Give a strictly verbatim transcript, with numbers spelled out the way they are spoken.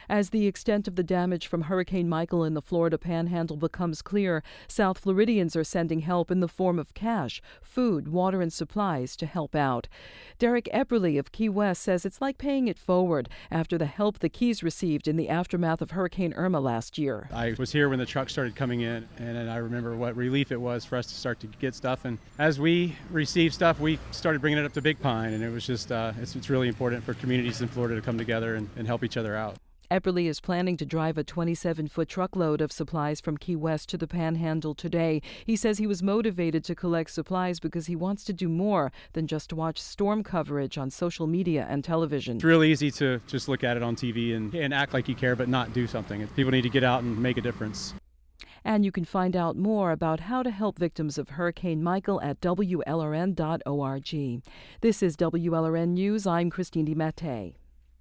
As the extent of the damage from Hurricane Michael in the Florida Panhandle becomes clear, South Floridians are sending help in the form of cash, food, water, and supplies to help out. Derek Epperly of Key West says it's like paying it forward after the help the Keys received in the aftermath of Hurricane Irma last year. I was here when the truck started coming in, and I remember what relief it was for us to start to get stuff. And as we received stuff, we started bringing it up to Big Pine, and it was just, uh, it's, it's really important for communities in Florida to come together and, and help each other out. Epperly is planning to drive a twenty-seven foot truckload of supplies from Key West to the Panhandle today. He says he was motivated to collect supplies because he wants to do more than just watch storm coverage on social media and television. It's real easy to just look at it on T V and, and act like you care but not do something. People need to get out and make a difference. And you can find out more about how to help victims of Hurricane Michael at W L R N dot org. This is W L R N News. I'm Christine DiMattei.